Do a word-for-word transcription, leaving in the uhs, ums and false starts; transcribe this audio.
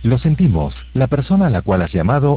Lo sentimos, la persona a la cual has llamado